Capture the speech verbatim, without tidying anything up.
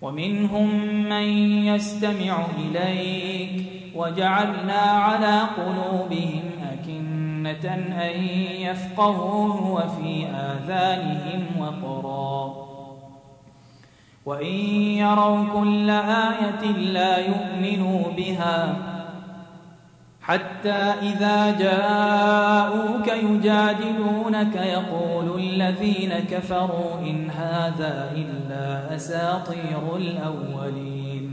ومنهم من يستمع إليك وجعلنا على قلوبهم أكنة أن يفقهوه وفي آذانهم وقرا وإن يروا كل آية لا يؤمنوا بها حتى إذا جاءوك يجادلونك يقول الذين كفروا إن هذا إلا أساطير الأولين